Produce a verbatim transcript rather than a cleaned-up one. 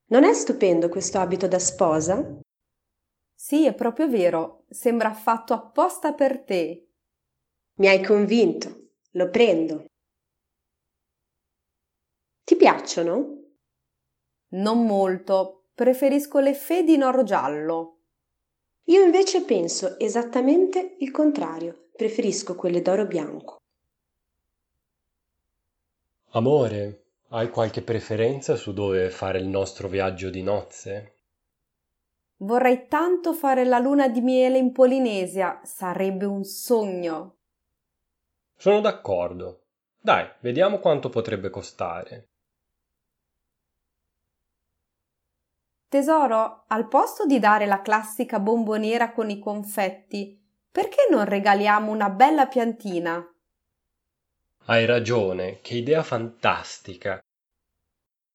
Non è stupendo questo abito da sposa? Sì, è proprio vero, sembra fatto apposta per te. Mi hai convinto, lo prendo. Ti piacciono? Non molto, preferisco le fedi in oro giallo. Io invece penso esattamente il contrario, preferisco quelle d'oro bianco. Amore, hai qualche preferenza su dove fare il nostro viaggio di nozze? Vorrei tanto fare la luna di miele in Polinesia, sarebbe un sogno. Sono d'accordo. Dai, vediamo quanto potrebbe costare. Tesoro, al posto di dare la classica bomboniera con i confetti, perché non regaliamo una bella piantina? Hai ragione, che idea fantastica.